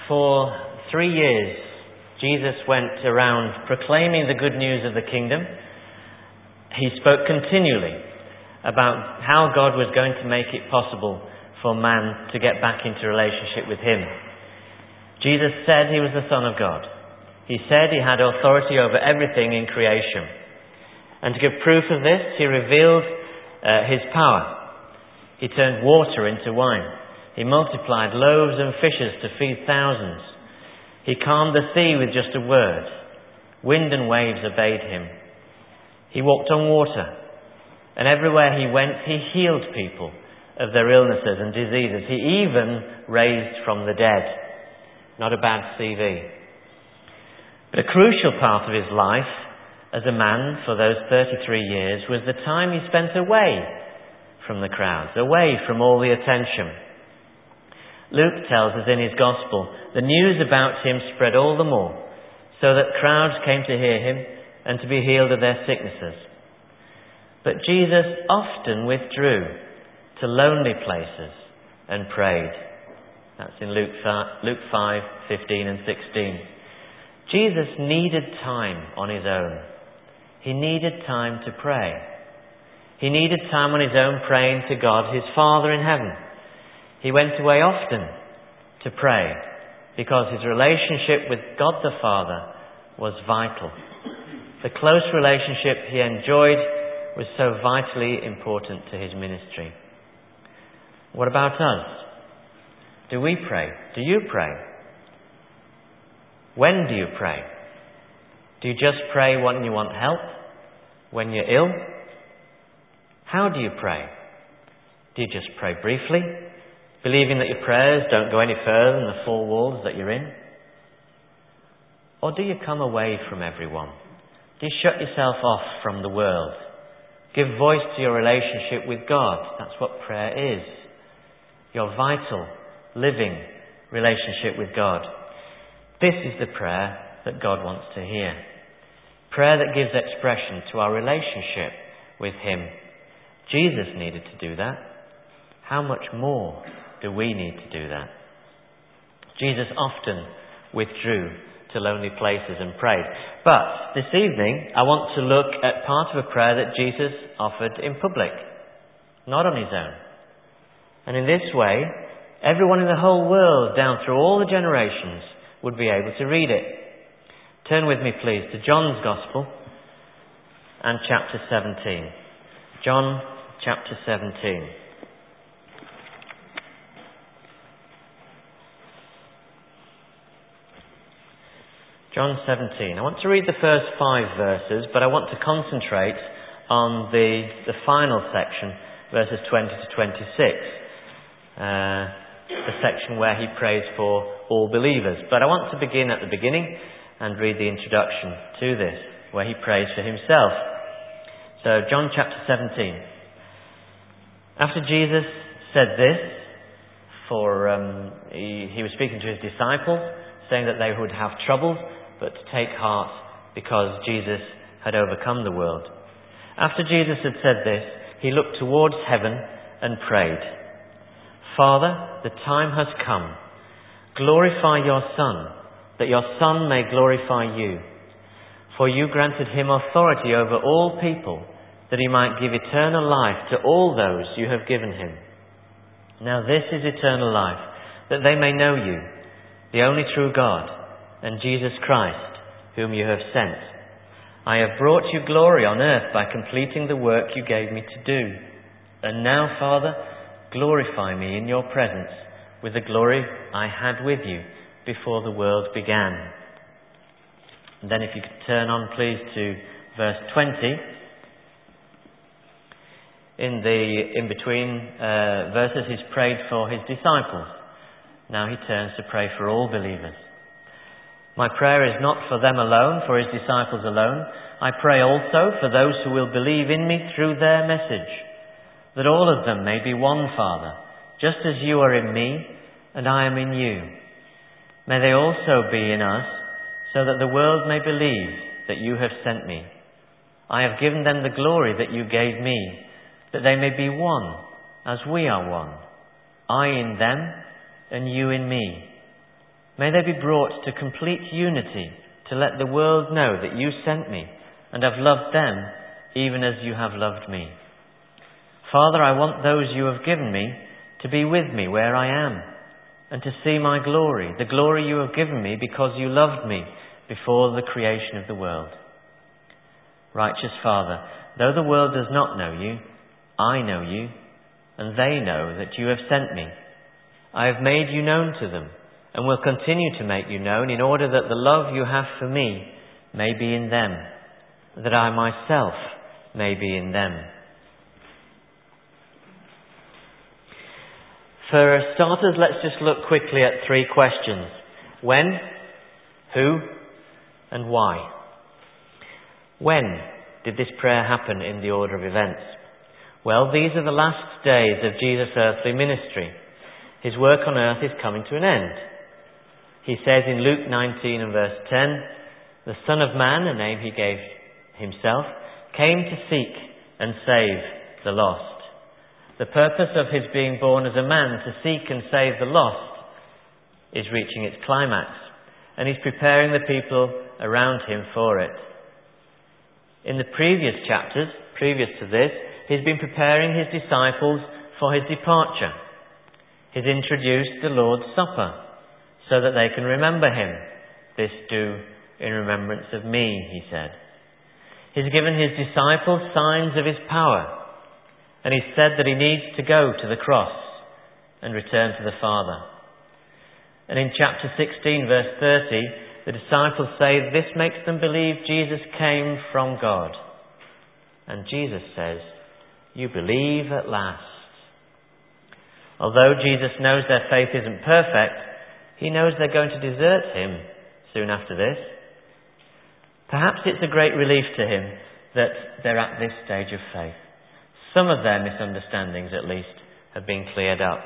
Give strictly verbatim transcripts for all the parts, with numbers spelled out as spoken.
For three years, Jesus went around proclaiming the good news of the kingdom. He spoke continually about how God was going to make it possible for man to get back into relationship with Him. Jesus said He was the Son of God. He said He had authority over everything in creation. And to give proof of this, He revealed uh, His power. He turned water into wine. He multiplied loaves and fishes to feed thousands. He calmed the sea with just a word. Wind and waves obeyed Him. He walked on water. And everywhere He went, He healed people of their illnesses and diseases. He even raised from the dead. Not a bad C V. But a crucial part of His life as a man for those thirty-three years was the time He spent away from the crowds, away from all the attention. Luke tells us in his Gospel, the news about Him spread all the more, so that crowds came to hear Him and to be healed of their sicknesses. But Jesus often withdrew to lonely places and prayed. That's in Luke five, fifteen and sixteen. Jesus needed time on His own. He needed time to pray. He needed time on His own praying to God, His Father in heaven. He went away often to pray because His relationship with God the Father was vital. The close relationship He enjoyed was so vitally important to His ministry. What about us? Do we pray? Do you pray? When do you pray? Do you just pray when you want help? When you're ill? How do you pray? Do you just pray briefly, believing that your prayers don't go any further than the four walls that you're in? Or do you come away from everyone? Do you shut yourself off from the world? Give voice to your relationship with God. That's what prayer is. Your vital, living relationship with God. This is the prayer that God wants to hear. Prayer that gives expression to our relationship with Him. Jesus needed to do that. How much more do we need to do that? Jesus often withdrew to lonely places and prayed. But this evening, I want to look at part of a prayer that Jesus offered in public, not on His own. And in this way, everyone in the whole world, down through all the generations, would be able to read it. Turn with me, please, to John's Gospel and chapter seventeen. John chapter seventeen. John seventeen. I want to read the first five verses, but I want to concentrate on the, the final section, verses twenty to twenty-six. Uh, the section where He prays for all believers. But I want to begin at the beginning and read the introduction to this, where He prays for Himself. So, John chapter seventeen. After Jesus said this, for um, he, he was speaking to His disciples, saying that they would have trouble, but to take heart because Jesus had overcome the world. After Jesus had said this, He looked towards heaven and prayed, Father, the time has come. Glorify your Son, that your Son may glorify you. For you granted Him authority over all people, that He might give eternal life to all those you have given Him. Now this is eternal life, that they may know you, the only true God, and Jesus Christ, whom you have sent. I have brought you glory on earth by completing the work you gave me to do. And now, Father, glorify me in your presence with the glory I had with you before the world began. And then if you could turn on, please, to verse twenty. In the in-between uh, verses, He's prayed for His disciples. Now He turns to pray for all believers. My prayer is not for them alone, for His disciples alone. I pray also for those who will believe in me through their message, that all of them may be one, Father, just as you are in me and I am in you. May they also be in us, so that the world may believe that you have sent me. I have given them the glory that you gave me, that they may be one, as we are one, I in them and you in me, May they be brought to complete unity to let the world know that you sent me and have loved them even as you have loved me. Father, I want those you have given me to be with me where I am and to see my glory, the glory you have given me because you loved me before the creation of the world. Righteous Father, though the world does not know you, I know you, and they know that you have sent me. I have made you known to them, and will continue to make you known in order that the love you have for me may be in them, that I myself may be in them. For starters, let's just look quickly at three questions. When, who, and why? When did this prayer happen in the order of events? Well, these are the last days of Jesus' earthly ministry. His work on earth is coming to an end. He says in Luke nineteen and verse ten, "The Son of Man," a name he gave himself, "came to seek and save the lost." The purpose of his being born as a man to seek and save the lost is reaching its climax, and he's preparing the people around him for it. In the previous chapters, previous to this, he's been preparing his disciples for his departure. He's introduced the Lord's Supper so that they can remember him. "This do in remembrance of me," he said. He's given his disciples signs of his power, and he's said that he needs to go to the cross and return to the Father. And in chapter sixteen, verse thirty, the disciples say this makes them believe Jesus came from God. And Jesus says, "You believe at last." Although Jesus knows their faith isn't perfect, he knows they're going to desert him soon after this. Perhaps it's a great relief to him that they're at this stage of faith. Some of their misunderstandings, at least, have been cleared up.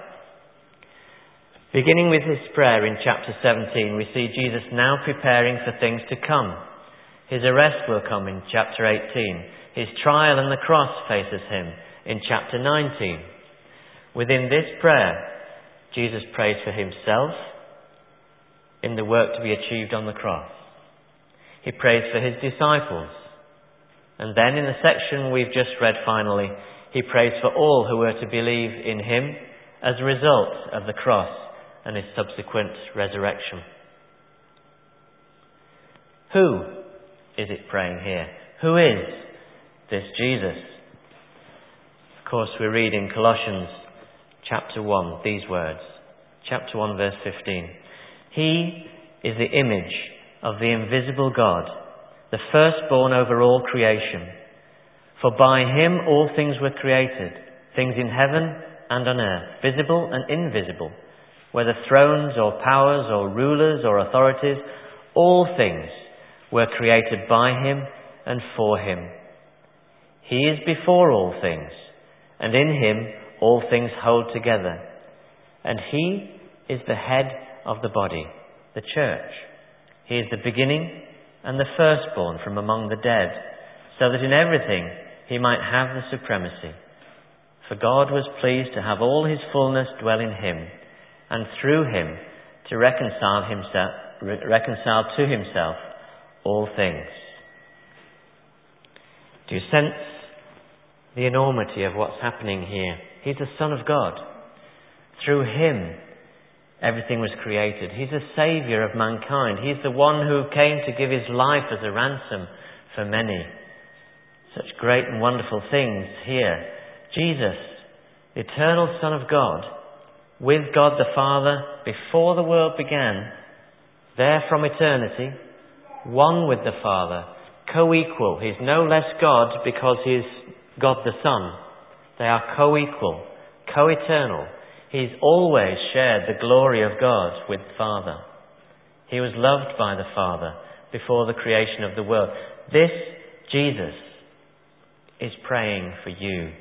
Beginning with his prayer in chapter seventeen, we see Jesus now preparing for things to come. His arrest will come in chapter eighteen. His trial and the cross faces him in chapter nineteen. Within this prayer, Jesus prays for himself in the work to be achieved on the cross. He prays for his disciples. And then in the section we've just read finally, he prays for all who were to believe in him as a result of the cross and his subsequent resurrection. Who is it praying here? Who is this Jesus? Of course, we read in Colossians chapter one these words. Chapter one, verse fifteen. "He is the image of the invisible God, the firstborn over all creation. For by him all things were created, things in heaven and on earth, visible and invisible, whether thrones or powers or rulers or authorities, all things were created by him and for him. He is before all things, and in him all things hold together. And he is the head of the body, the church. He is the beginning and the firstborn from among the dead, so that in everything he might have the supremacy. For God was pleased to have all his fullness dwell in him, and through him to reconcile himself, reconcile to himself all things." Do you sense the enormity of what's happening here? He's the Son of God. Through him, everything was created. He's the Saviour of mankind. He's the one who came to give his life as a ransom for many. Such great and wonderful things here. Jesus, the eternal Son of God, with God the Father before the world began, there from eternity, one with the Father, co-equal. He's no less God because he's God the Son. They are co-equal, co-eternal. He's always shared the glory of God with the Father. He was loved by the Father before the creation of the world. This Jesus is praying for you.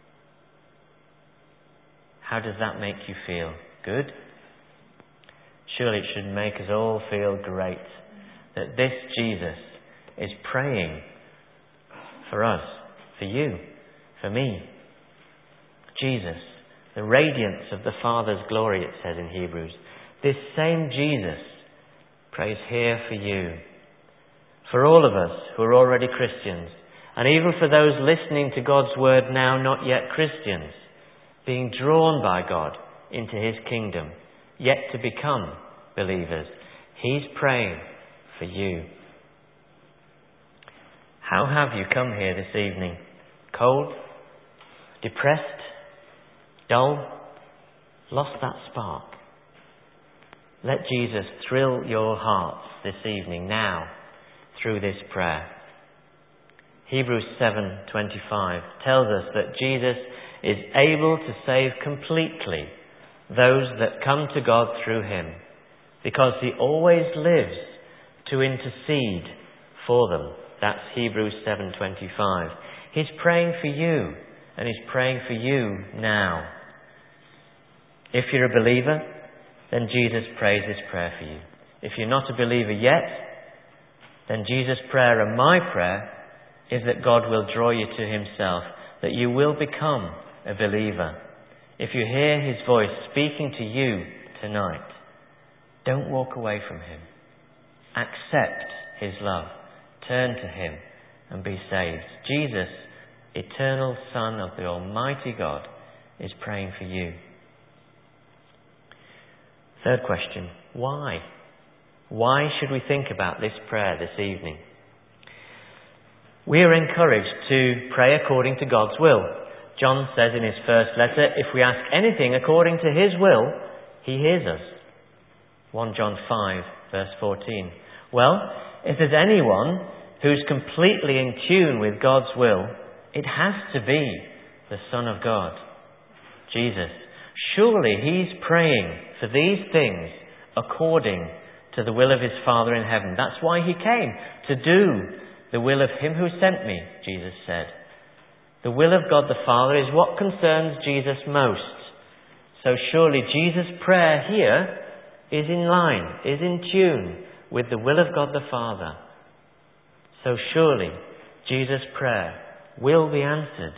How does that make you feel? Good? Surely it should make us all feel great that this Jesus is praying for us, for you, for me. Jesus, the radiance of the Father's glory, it says in Hebrews. This same Jesus prays here for you. For all of us who are already Christians, and even for those listening to God's word now not yet Christians, being drawn by God into his kingdom, yet to become believers, he's praying for you. How have you come here this evening? Cold? Depressed? Dull? Lost that spark? Let Jesus thrill your hearts this evening now through this prayer. Hebrews seven twenty-five tells us that Jesus is able to save completely those that come to God through him, because he always lives to intercede for them. That's Hebrews seven twenty-five. He's praying for you, and he's praying for you now. If you're a believer, then Jesus prays this prayer for you. If you're not a believer yet, then Jesus' prayer and my prayer is that God will draw you to himself, that you will become a believer. If you hear his voice speaking to you tonight, don't walk away from him. Accept his love. Turn to him and be saved. Jesus, eternal Son of the Almighty God, is praying for you. Third question, why? Why should we think about this prayer this evening? We are encouraged to pray according to God's will. John says in his first letter, if we ask anything according to his will, he hears us. First John five, verse fourteen. Well, if there's anyone who's completely in tune with God's will, it has to be the Son of God, Jesus. Surely he's praying for these things according to the will of his Father in heaven. That's why he came, to do the will of him who sent me, Jesus said. The will of God the Father is what concerns Jesus most. So surely Jesus' prayer here is in line, is in tune with the will of God the Father. So surely Jesus' prayer will be answered.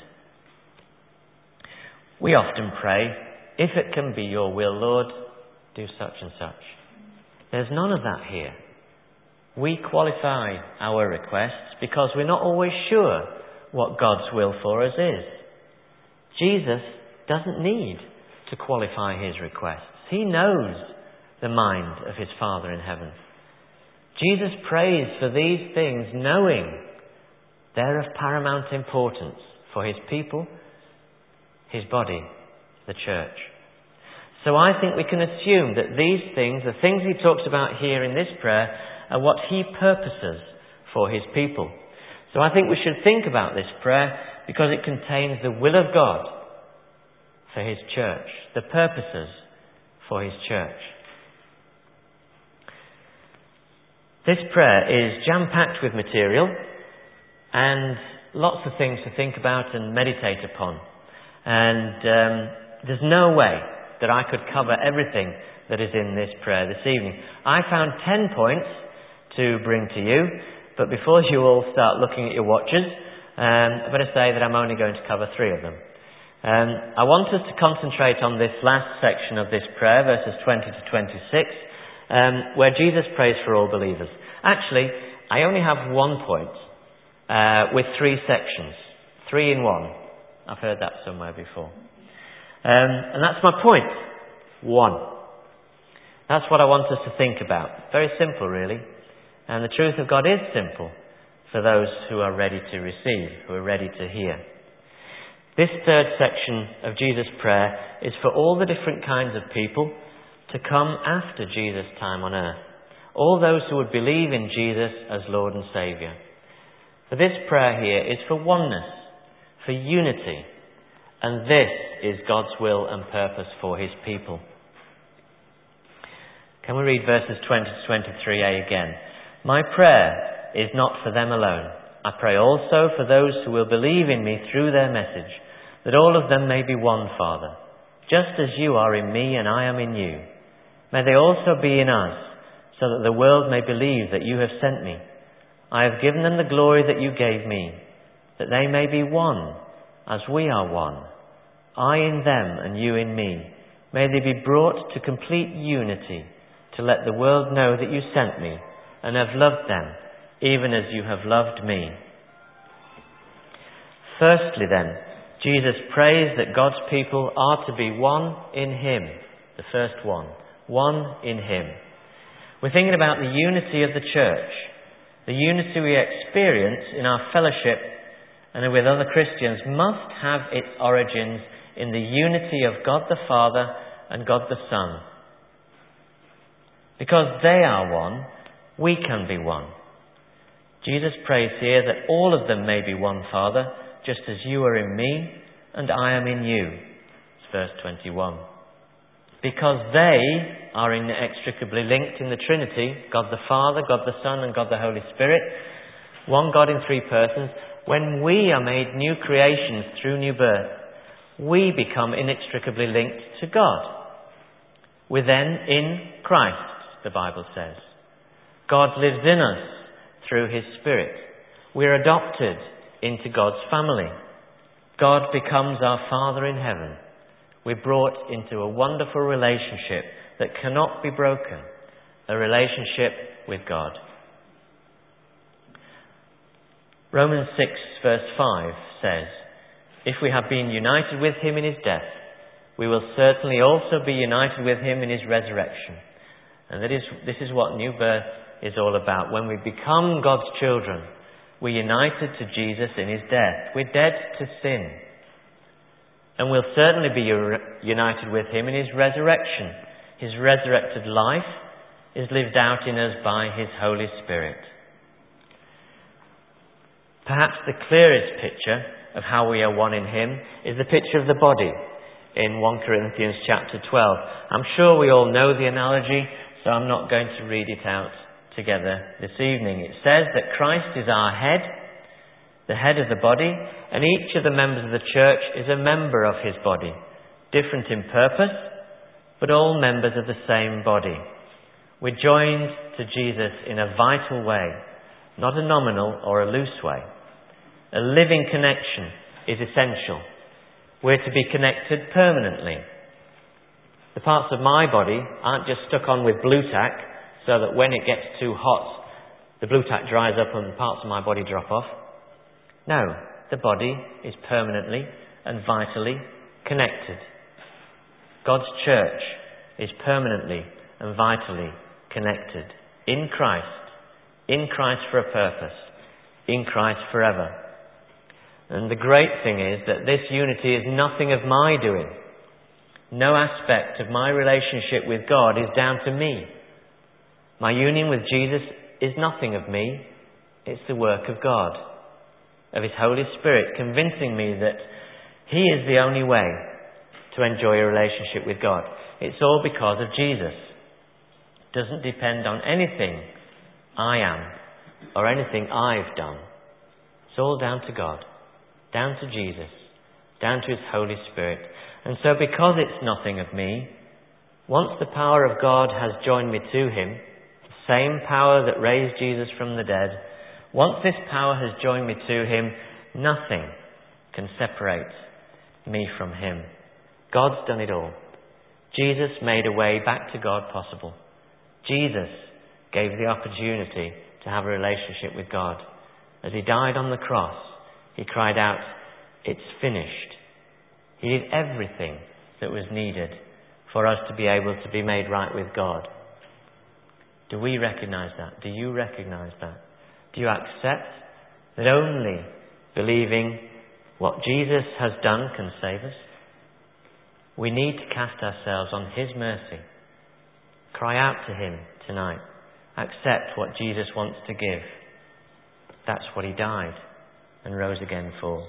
We often pray, if it can be your will, Lord, do such and such. There's none of that here. We qualify our requests because we're not always sure what God's will for us is. Jesus doesn't need to qualify his requests. He knows the mind of his Father in heaven. Jesus prays for these things knowing they're of paramount importance for his people, his body, the church. So I think we can assume that these things, the things he talks about here in this prayer, are what he purposes for his people. So I think we should think about this prayer because it contains the will of God for his church, the purposes for his church. This prayer is jam-packed with material and lots of things to think about and meditate upon. And um, there's no way that I could cover everything that is in this prayer this evening. I found ten points to bring to you, but before you all start looking at your watches, um, I better say that I'm only going to cover three of them. Um, I want us to concentrate on this last section of this prayer, verses twenty to twenty-six, um, where Jesus prays for all believers. Actually, I only have one point uh, with three sections, three in one. I've heard that somewhere before. Um, and that's my point. One. That's what I want us to think about. Very simple, really. And the truth of God is simple for those who are ready to receive, who are ready to hear. This third section of Jesus' prayer is for all the different kinds of people to come after Jesus' time on earth. All those who would believe in Jesus as Lord and Saviour. For this prayer here is for oneness, for unity. And this is God's will and purpose for his people. Can we read verses twenty to twenty-three a again? My prayer is not for them alone. I pray also for those who will believe in me through their message, that all of them may be one, Father, just as you are in me and I am in you. May they also be in us, so that the world may believe that you have sent me. I have given them the glory that you gave me, that they may be one, as we are one, I in them and you in me. May they be brought to complete unity, to let the world know that you sent me and have loved them, even as you have loved me. Firstly then, Jesus prays that God's people are to be one in Him. The first one. One in Him. We're thinking about the unity of the church. The unity we experience in our fellowship and with other Christians must have its origins in the unity of God the Father and God the Son. Because they are one, we can be one. Jesus prays here that all of them may be one, Father, just as you are in me and I am in you. It's verse twenty-one. Because they are inextricably linked in the Trinity, God the Father, God the Son and God the Holy Spirit, one God in three persons, when we are made new creations through new birth, we become inextricably linked to God. We're then in Christ, the Bible says. God lives in us through His Spirit. We're adopted into God's family. God becomes our Father in heaven. We're brought into a wonderful relationship that cannot be broken, a relationship with God. Romans six verse five says, if we have been united with Him in His death, we will certainly also be united with Him in His resurrection. And that is, this is what new birth is all about. When we become God's children, we're united to Jesus in His death. We're dead to sin. And we'll certainly be united with Him in His resurrection. His resurrected life is lived out in us by His Holy Spirit. Perhaps the clearest picture of how we are one in Him is the picture of the body in First Corinthians chapter twelve. I'm sure we all know the analogy, so I'm not going to read it out together this evening. It says that Christ is our head, the head of the body, and each of the members of the church is a member of His body, different in purpose, but all members of the same body. We're joined to Jesus in a vital way, not a nominal or a loose way. A living connection is essential. We're to be connected permanently. The parts of my body aren't just stuck on with blue tack so that when it gets too hot, the blue tack dries up and parts of my body drop off. No, the body is permanently and vitally connected. God's church is permanently and vitally connected in Christ, in Christ for a purpose, in Christ forever. And the great thing is that this unity is nothing of my doing. No aspect of my relationship with God is down to me. My union with Jesus is nothing of me. It's the work of God, of His Holy Spirit, convincing me that He is the only way to enjoy a relationship with God. It's all because of Jesus. It doesn't depend on anything I am or anything I've done. It's all down to God, down to Jesus, down to His Holy Spirit. And so because it's nothing of me, once the power of God has joined me to Him, the same power that raised Jesus from the dead, once this power has joined me to Him, nothing can separate me from Him. God's done it all. Jesus made a way back to God possible. Jesus gave the opportunity to have a relationship with God. As He died on the cross, He cried out, "It's finished." He did everything that was needed for us to be able to be made right with God. Do we recognize that? Do you recognize that? Do you accept that only believing what Jesus has done can save us? We need to cast ourselves on His mercy. Cry out to Him tonight. Accept what Jesus wants to give. That's what He died and rose again for.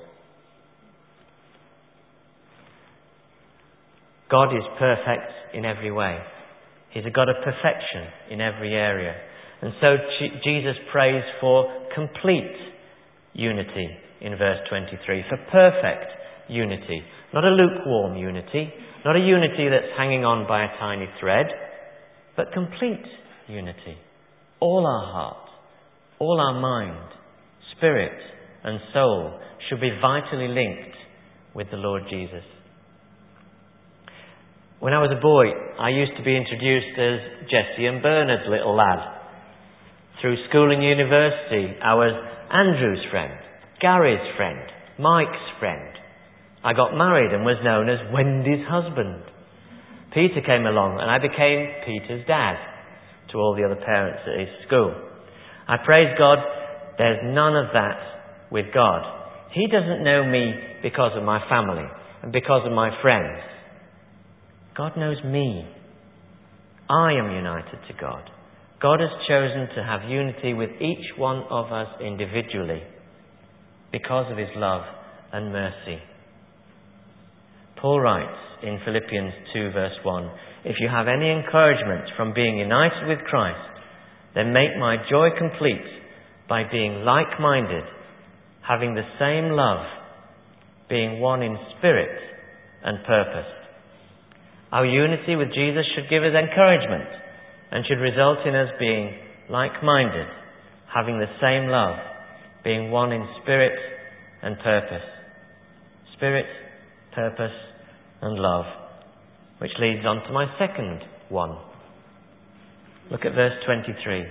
God is perfect in every way. He's a God of perfection in every area. And so Jesus prays for complete unity in verse twenty-three, for perfect unity. Not a lukewarm unity, not a unity that's hanging on by a tiny thread, but complete unity. All our heart, all our mind, spirit and soul should be vitally linked with the Lord Jesus. When I was a boy, I used to be introduced as Jesse and Bernard's little lad. Through school and university, I was Andrew's friend, Gary's friend, Mike's friend. I got married and was known as Wendy's husband. Peter came along and I became Peter's dad to all the other parents at his school. I praise God, there's none of that with God. He doesn't know me because of my family and because of my friends. God knows me. I am united to God. God has chosen to have unity with each one of us individually because of his love and mercy. Paul writes in Philippians two verse one, "If you have any encouragement from being united with Christ, then make my joy complete by being like-minded, having the same love, being one in spirit and purpose." Our unity with Jesus should give us encouragement and should result in us being like-minded, having the same love, being one in spirit and purpose. Spirit, purpose and love. Which leads on to my second one. Look at verse twenty-three.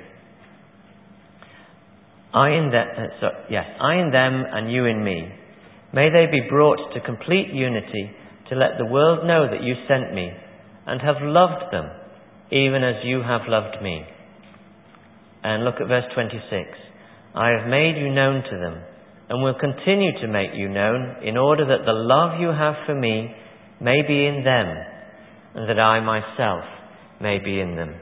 I in them, uh, so, yes, I in them and you in me. May they be brought to complete unity to let the world know that you sent me and have loved them, even as you have loved me. And look at verse twenty-six. I have made you known to them and will continue to make you known in order that the love you have for me may be in them and that I myself may be in them.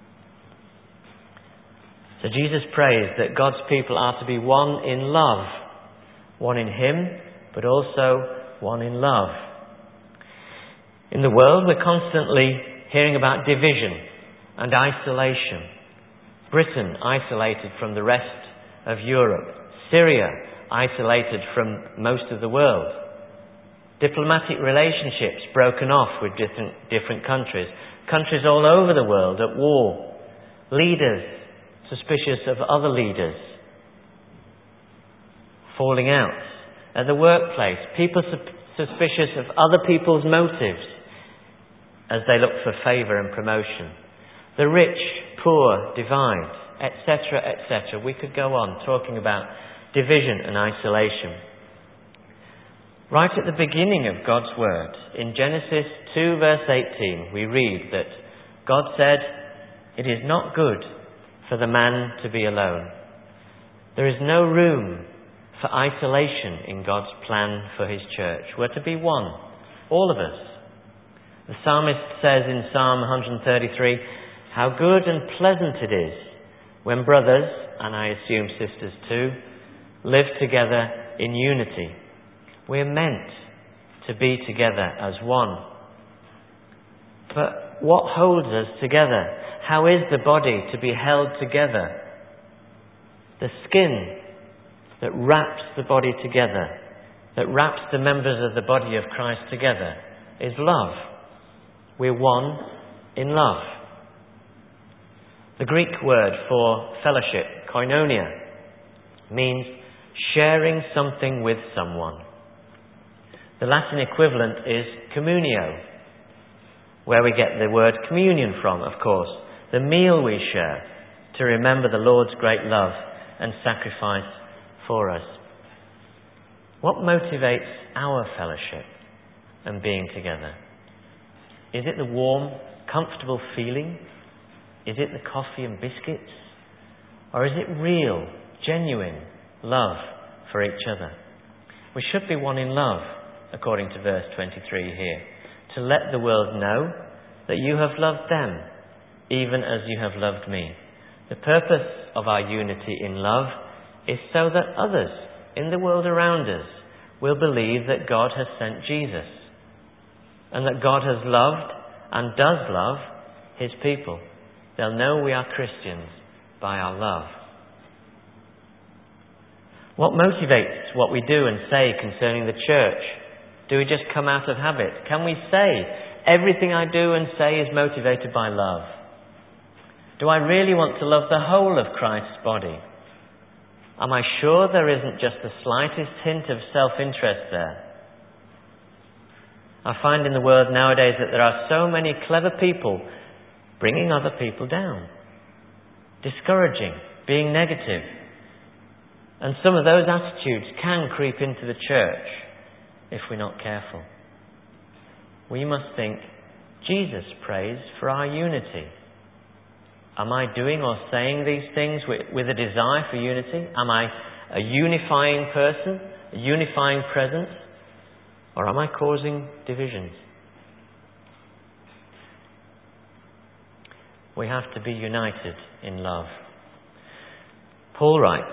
So Jesus prays that God's people are to be one in love, one in him, but also one in love. In the world, we're constantly hearing about division and isolation. Britain isolated from the rest of Europe. Syria isolated from most of the world. Diplomatic relationships broken off with different, different countries. Countries all over the world at war. Leaders suspicious of other leaders. Falling out. At the workplace, people su- suspicious of other people's motives as they look for favour and promotion. The rich, poor divide, et cetera, et cetera. We could go on talking about division and isolation. Right at the beginning of God's Word, in Genesis two verse eighteen, we read that God said, "It is not good for the man to be alone." There is no room for isolation in God's plan for his church. We're to be one, all of us. The psalmist says in Psalm one thirty-three, "How good and pleasant it is when brothers," and I assume sisters too, "live together in unity." We're meant to be together as one. But what holds us together? How is the body to be held together? The skin that wraps the body together, that wraps the members of the body of Christ together, is love. We're one in love. The Greek word for fellowship, koinonia, means sharing something with someone. The Latin equivalent is communio, where we get the word communion from, of course, the meal we share to remember the Lord's great love and sacrifice for us. What motivates our fellowship and being together? Is it the warm, comfortable feeling? Is it the coffee and biscuits? Or is it real, genuine love for each other? We should be one in love, according to verse twenty-three here, to let the world know that you have loved them, even as you have loved me. The purpose of our unity in love is so that others in the world around us will believe that God has sent Jesus and that God has loved and does love his people. They'll know we are Christians by our love. What motivates what we do and say concerning the church? Do we just come out of habit? Can we say everything I do and say is motivated by love? Do I really want to love the whole of Christ's body? Am I sure there isn't just the slightest hint of self-interest there? I find in the world nowadays that there are so many clever people bringing other people down, discouraging, being negative. And some of those attitudes can creep into the church if we're not careful. We must think, Jesus prays for our unity. Am I doing or saying these things with, with a desire for unity? Am I a unifying person, a unifying presence? Or am I causing divisions? We have to be united in love. Paul writes,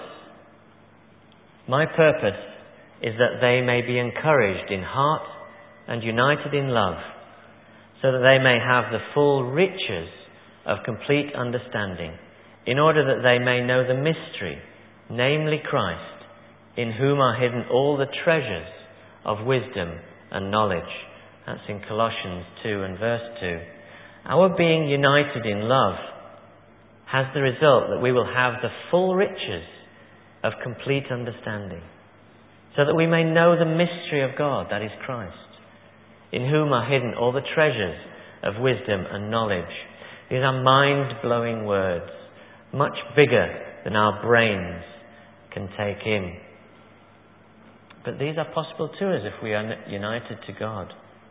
"My purpose is that they may be encouraged in heart and united in love, so that they may have the full riches of complete understanding, in order that they may know the mystery, namely Christ, in whom are hidden all the treasures of wisdom and knowledge." That's in Colossians two and verse two. Our being united in love has the result that we will have the full riches of complete understanding, so that we may know the mystery of God, that is Christ, in whom are hidden all the treasures of wisdom and knowledge. These are mind-blowing words, much bigger than our brains can take in. But these are possible to us if we are united to God.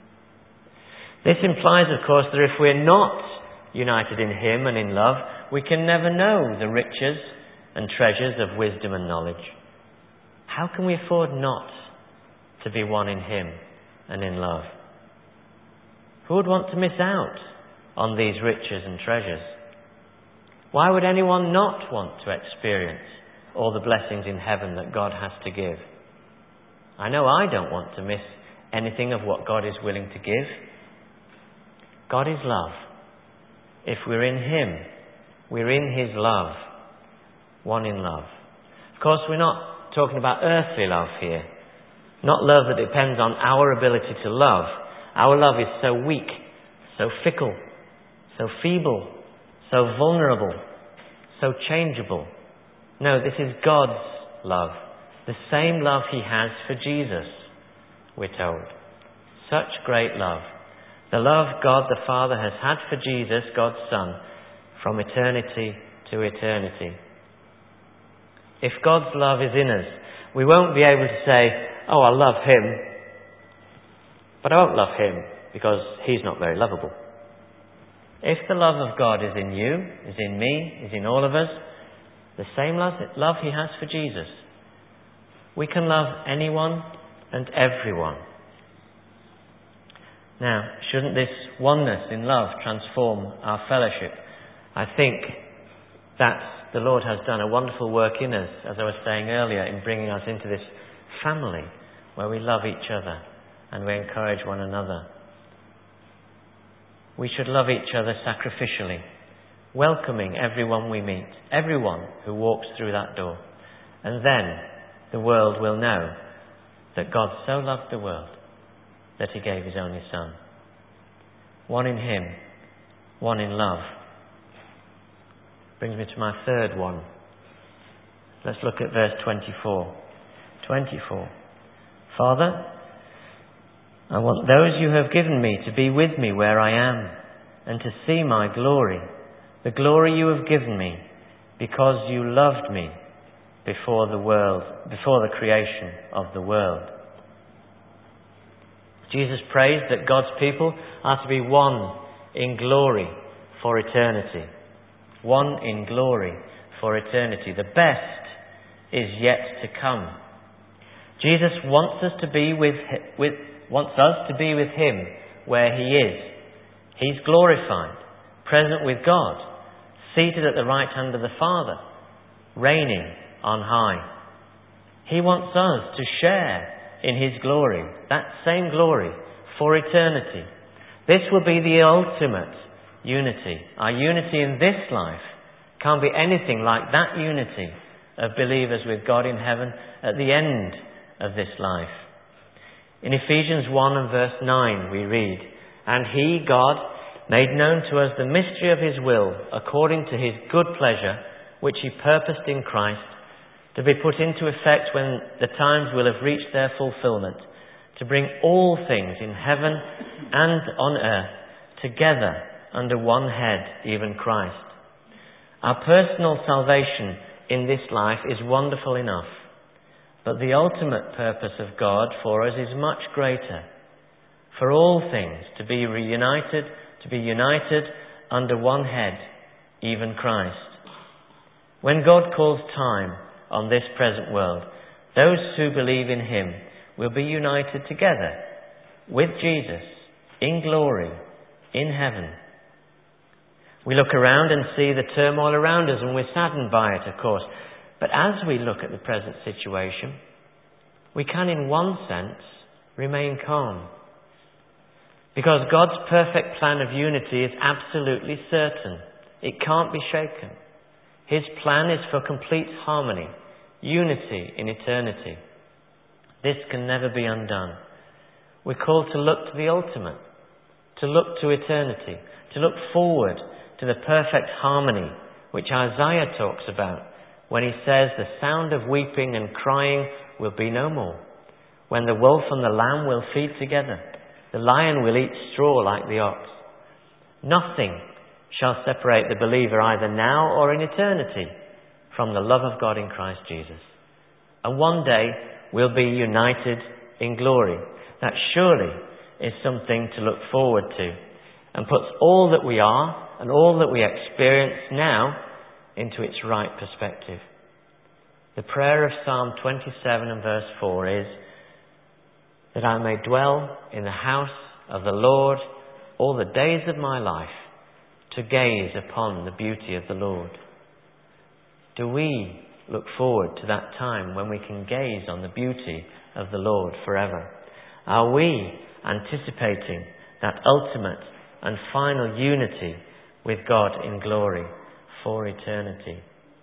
This implies, of course, that if we're not united in Him and in love, we can never know the riches and treasures of wisdom and knowledge. How can we afford not to be one in Him and in love? Who would want to miss out on these riches and treasures? Why would anyone not want to experience all the blessings in heaven that God has to give? I know I don't want to miss anything of what God is willing to give. God is love. If we're in Him, we're in His love, one in love. Of course, we're not talking about earthly love here, not love that depends on our ability to love. Our love is so weak, so fickle, so feeble, so vulnerable, so changeable. No, this is God's love, the same love He has for Jesus, we're told. Such great love. The love God the Father has had for Jesus, God's Son, from eternity to eternity. If God's love is in us, we won't be able to say, "Oh, I love Him, but I won't love Him because He's not very lovable." If the love of God is in you, is in me, is in all of us, the same love, love He has for Jesus, we can love anyone and everyone. Now, shouldn't this oneness in love transform our fellowship? I think that the Lord has done a wonderful work in us, as I was saying earlier, in bringing us into this family where we love each other and we encourage one another. We should love each other sacrificially, welcoming everyone we meet, everyone who walks through that door. And then the world will know that God so loved the world that He gave His only Son. One in Him, one in love. Brings me to my third one. Let's look at verse twenty-four. twenty-four. "Father, I want those you have given me to be with me where I am, and to see my glory, the glory you have given me, because you loved me before the world, before the creation of the world." Jesus prays that God's people are to be one in glory for eternity. One in glory for eternity. The best is yet to come. Jesus wants us to be with, with wants us to be with Him where He is. He's glorified, present with God, seated at the right hand of the Father, reigning on high. He wants us to share in His glory, that same glory, for eternity. This will be the ultimate unity. Our unity in this life can't be anything like that unity of believers with God in heaven at the end of this life. In Ephesians one and verse nine we read, "And He, God, made known to us the mystery of His will, according to His good pleasure, which He purposed in Christ, to be put into effect when the times will have reached their fulfillment, to bring all things in heaven and on earth together under one head, even Christ. Our personal salvation in this life is wonderful enough, but the ultimate purpose of God for us is much greater. For all things to be reunited, to be united under one head, even Christ. When God calls time on this present world, those who believe in Him will be united together with Jesus in glory in heaven. We look around and see the turmoil around us and we're saddened by it, of course. But as we look at the present situation, we can in one sense remain calm. Because God's perfect plan of unity is absolutely certain. It can't be shaken. His plan is for complete harmony, unity in eternity. This can never be undone. We're called to look to the ultimate, to look to eternity, to look forward to the perfect harmony which Isaiah talks about when he says the sound of weeping and crying will be no more, when the wolf and the lamb will feed together, the lion will eat straw like the ox. Nothing shall separate the believer either now or in eternity from the love of God in Christ Jesus. And one day we'll be united in glory. That surely is something to look forward to and puts all that we are and all that we experience now into its right perspective. The prayer of Psalm twenty-seven and verse four is, that I may dwell in the house of the Lord all the days of my life, to gaze upon the beauty of the Lord. Do we look forward to that time when we can gaze on the beauty of the Lord forever? Are we anticipating that ultimate and final unity with God in glory for eternity?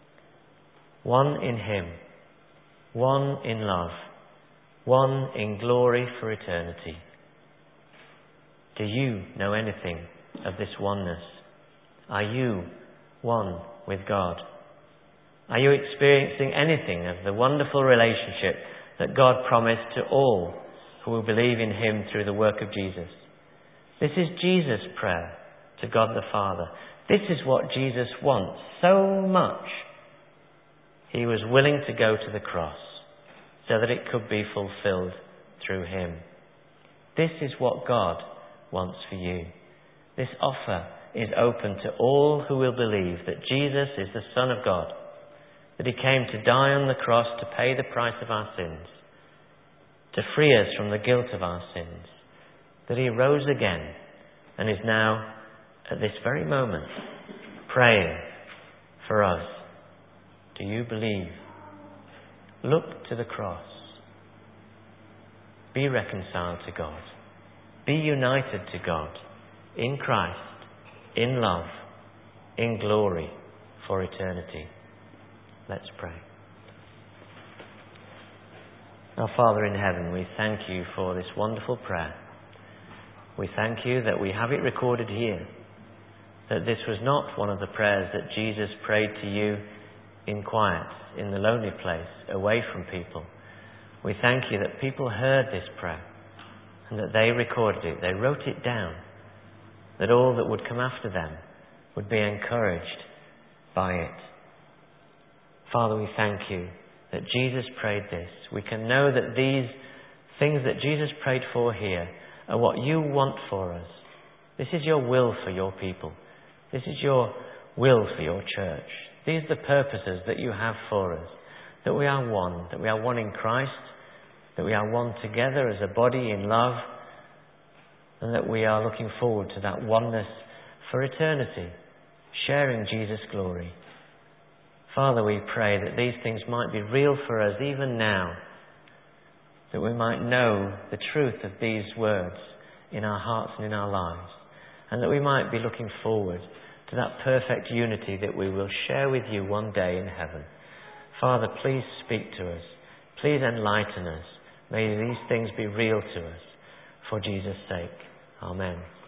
One in Him, one in love, one in glory for eternity. Do you know anything of this oneness? Are you one with God? Are you experiencing anything of the wonderful relationship that God promised to all who will believe in Him through the work of Jesus? This is Jesus' prayer to God the Father. This is what Jesus wants so much. He was willing to go to the cross so that it could be fulfilled through Him. This is what God wants for you. This offer is open to all who will believe that Jesus is the Son of God, that He came to die on the cross to pay the price of our sins, to free us from the guilt of our sins, that He rose again and is now, at this very moment, praying for us. Do you believe? Look to the cross. Be reconciled to God. Be united to God in Christ, in love, in glory for eternity. Let's pray. Our Father in heaven, we thank You for this wonderful prayer. We thank You that we have it recorded here, that this was not one of the prayers that Jesus prayed to You in quiet, in the lonely place, away from people. We thank You that people heard this prayer and that they recorded it, they wrote it down, that all that would come after them would be encouraged by it. Father, we thank You that Jesus prayed this. We can know that these things that Jesus prayed for here are what You want for us. This is Your will for Your people. This is Your will for Your church. These are the purposes that You have for us. That we are one, that we are one in Christ, that we are one together as a body in love, and that we are looking forward to that oneness for eternity, sharing Jesus' glory. Father, we pray that these things might be real for us even now, that we might know the truth of these words in our hearts and in our lives, and that we might be looking forward to that perfect unity that we will share with You one day in heaven. Father, please speak to us. Please enlighten us. May these things be real to us for Jesus' sake. Amen.